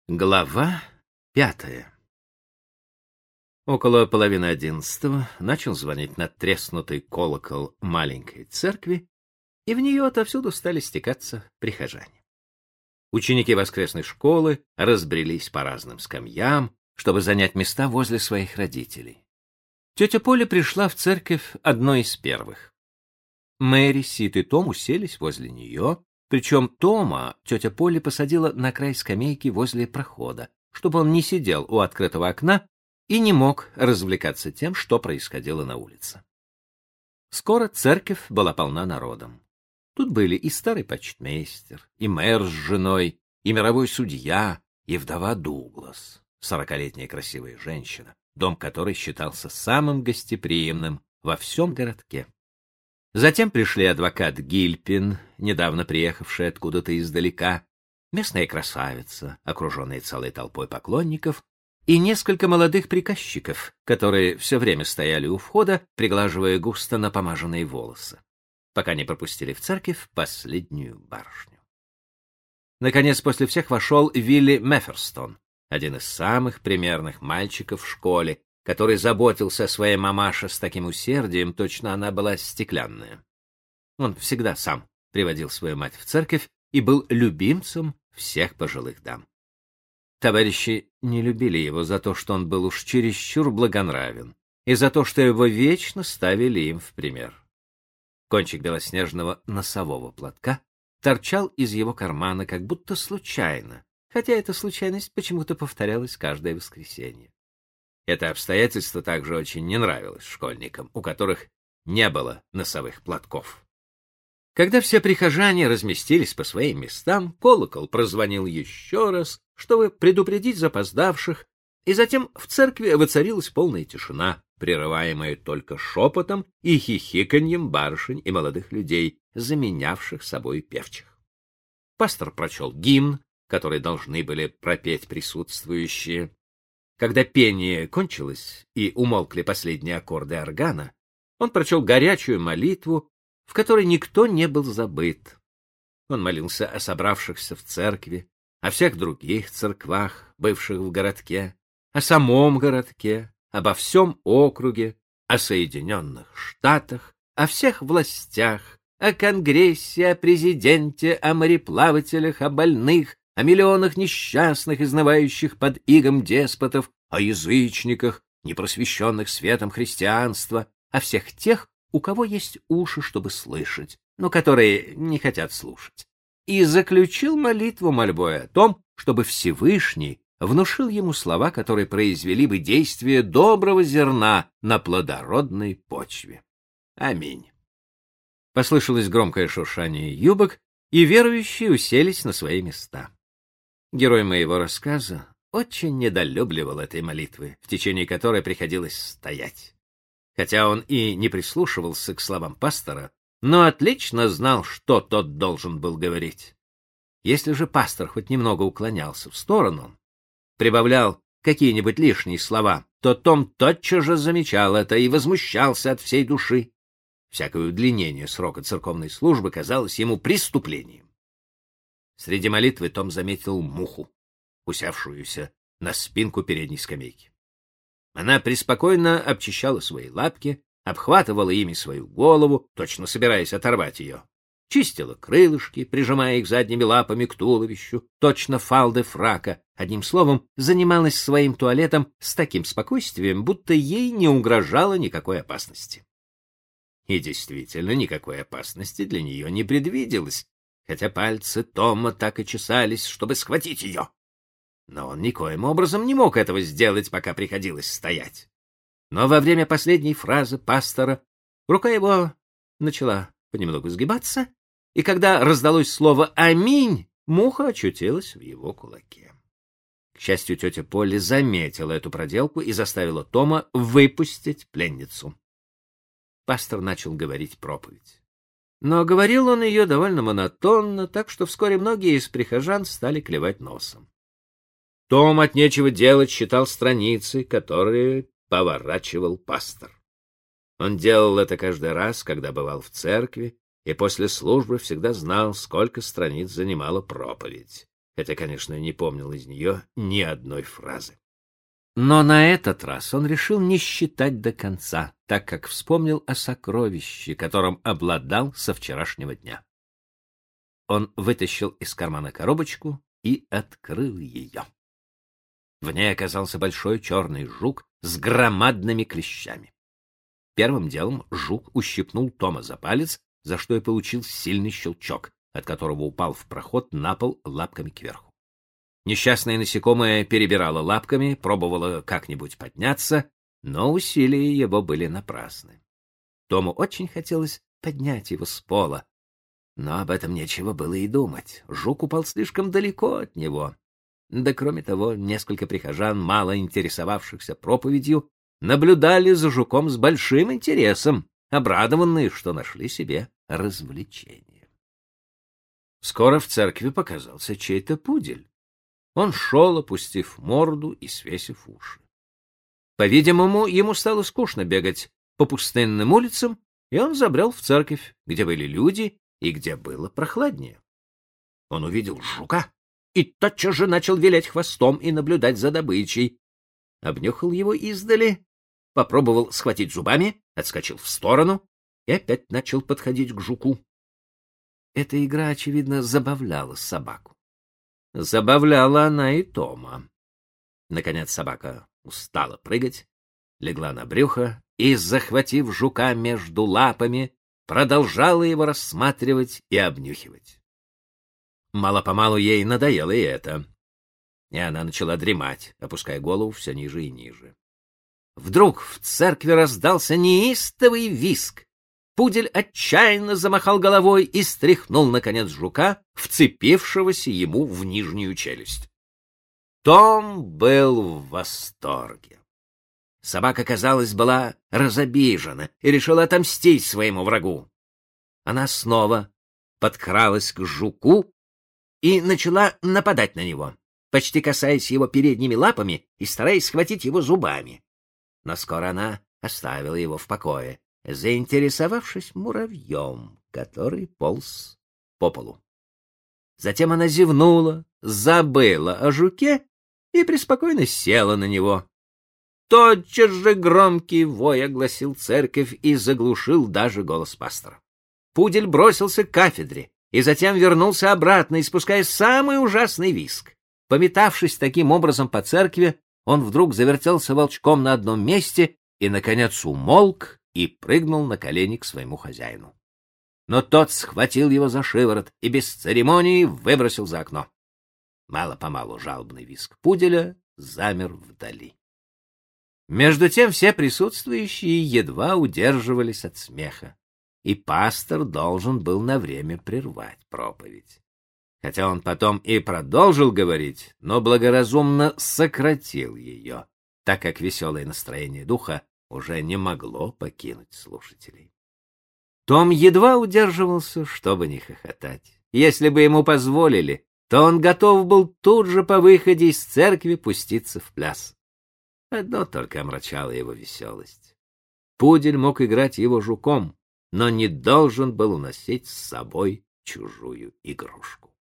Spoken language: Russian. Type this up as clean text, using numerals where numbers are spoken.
Глава 5. Около 10:30 начал звонить надтреснутый колокол маленькой церкви, и в нее отовсюду стали стекаться прихожане. Ученики воскресной школы разбрелись по разным скамьям, чтобы занять места возле своих родителей. Тетя Поля пришла в церковь одной из первых. Мэри, Сид и Том уселись возле нее, причем Тома тетя Поля посадила на край скамейки возле прохода, чтобы он не сидел у открытого окна и не мог развлекаться тем, что происходило на улице. Скоро церковь была полна народом. Тут были и старый почтмейстер, и мэр с женой, и мировой судья, и вдова Дуглас, 40-летняя красивая женщина, дом которой считался самым гостеприимным во всем городке. Затем пришли адвокат Гильпин, недавно приехавший откуда-то издалека, местная красавица, окруженная целой толпой поклонников, и несколько молодых приказчиков, которые все время стояли у входа, приглаживая густо напомаженные волосы, пока не пропустили в церковь последнюю барышню. Наконец, после всех вошел Вилли Мефферстон, один из самых примерных мальчиков в школе, который заботился о своей мамаше с таким усердием, точно она была стеклянная. Он всегда сам приводил свою мать в церковь и был любимцем всех пожилых дам. Товарищи не любили его за то, что он был уж чересчур благонравен, и за то, что его вечно ставили им в пример. Кончик белоснежного носового платка торчал из его кармана как будто случайно, хотя эта случайность почему-то повторялась каждое воскресенье. Это обстоятельство также очень не нравилось школьникам, у которых не было носовых платков. Когда все прихожане разместились по своим местам, колокол прозвонил еще раз, чтобы предупредить запоздавших, и затем в церкви воцарилась полная тишина, прерываемая только шепотом и хихиканьем барышень и молодых людей, заменявших собой певчих. Пастор прочел гимн, который должны были пропеть присутствующие. Когда пение кончилось и умолкли последние аккорды органа, он прочел горячую молитву, в которой никто не был забыт. Он молился о собравшихся в церкви, о всех других церквах, бывших в городке, о самом городке, обо всем округе, о Соединенных Штатах, о всех властях, о Конгрессе, о президенте, о мореплавателях, о больных, о миллионах несчастных, изнывающих под игом деспотов, о язычниках, непросвещенных светом христианства, о всех тех, у кого есть уши, чтобы слышать, но которые не хотят слушать. И заключил молитву мольбой о том, чтобы Всевышний внушил ему слова, которые произвели бы действие доброго зерна на плодородной почве. Аминь. Послышалось громкое шуршание юбок, и верующие уселись на свои места. Герой моего рассказа очень недолюбливал этой молитвы, в течение которой приходилось стоять. Хотя он и не прислушивался к словам пастора, но отлично знал, что тот должен был говорить. Если же пастор хоть немного уклонялся в сторону, прибавлял какие-нибудь лишние слова, то Том тотчас же замечал это и возмущался от всей души. Всякое удлинение срока церковной службы казалось ему преступлением. Среди молитвы Том заметил муху, усевшуюся на спинку передней скамейки. Она преспокойно обчищала свои лапки, обхватывала ими свою голову, точно собираясь оторвать ее, чистила крылышки, прижимая их задними лапами к туловищу, точно фалды фрака, одним словом, занималась своим туалетом с таким спокойствием, будто ей не угрожало никакой опасности. И действительно, никакой опасности для нее не предвиделось, хотя пальцы Тома так и чесались, чтобы схватить ее. Но он никоим образом не мог этого сделать, пока приходилось стоять. Но во время последней фразы пастора рука его начала понемногу сгибаться, и когда раздалось слово «Аминь», муха очутилась в его кулаке. К счастью, тетя Полли заметила эту проделку и заставила Тома выпустить пленницу. Пастор начал говорить проповедь. Но говорил он ее довольно монотонно, так что вскоре многие из прихожан стали клевать носом. Том от нечего делать читал страницы, которые поворачивал пастор. Он делал это каждый раз, когда бывал в церкви, и после службы всегда знал, сколько страниц занимала проповедь. хотя, конечно, не помнил из нее ни одной фразы. Но на этот раз он решил не считать до конца, так как вспомнил о сокровище, которым обладал со вчерашнего дня. Он вытащил из кармана коробочку и открыл ее. В ней оказался большой черный жук с громадными клещами. Первым делом жук ущипнул Тома за палец, за что и получил сильный щелчок, от которого упал в проход на пол лапками кверху. Несчастное насекомое перебирало лапками, пробовало как-нибудь подняться, но усилия его были напрасны. Тому очень хотелось поднять его с пола, но об этом нечего было и думать. Жук упал слишком далеко от него. Да кроме того, несколько прихожан, мало интересовавшихся проповедью, наблюдали за жуком с большим интересом, обрадованные, что нашли себе развлечение. Скоро в церкви показался чей-то пудель. Он шел, опустив морду и свесив уши. По-видимому, ему стало скучно бегать по пустынным улицам, и он забрел в церковь, где были люди и где было прохладнее. Он увидел жука и тотчас же начал вилять хвостом и наблюдать за добычей. Обнюхал его издали, попробовал схватить зубами, отскочил в сторону и опять начал подходить к жуку. Эта игра, очевидно, забавляла собаку. Забавляла она и Тома. Наконец собака устала прыгать, легла на брюхо и, захватив жука между лапами, продолжала его рассматривать и обнюхивать. Мало-помалу ей надоело и это, и она начала дремать, опуская голову все ниже и ниже. Вдруг в церкви раздался неистовый визг. Пудель отчаянно замахал головой и стряхнул, наконец, жука, вцепившегося ему в нижнюю челюсть. Том был в восторге. Собака, казалось, была разобижена и решила отомстить своему врагу. Она снова подкралась к жуку и начала нападать на него, почти касаясь его передними лапами и стараясь схватить его зубами. Но скоро она оставила его в покое, заинтересовавшись муравьем, который полз по полу. Затем она зевнула, забыла о жуке и преспокойно села на него. Тотчас же громкий вой огласил церковь и заглушил даже голос пастора. Пудель бросился к кафедре и затем вернулся обратно, испуская самый ужасный визг. Пометавшись таким образом по церкви, он вдруг завертелся волчком на одном месте и, наконец, умолк и прыгнул на колени к своему хозяину. Но тот схватил его за шиворот и без церемонии выбросил за окно. Мало-помалу жалобный визг пуделя замер вдали. Между тем все присутствующие едва удерживались от смеха, и пастор должен был на время прервать проповедь. Хотя он потом и продолжил говорить, но благоразумно сократил ее, так как веселое настроение духа уже не могло покинуть слушателей. Том едва удерживался, чтобы не хохотать. Если бы ему позволили, то он готов был тут же по выходе из церкви пуститься в пляс. Одно только омрачало его веселость. Пудель мог играть его жуком, но не должен был уносить с собой чужую игрушку.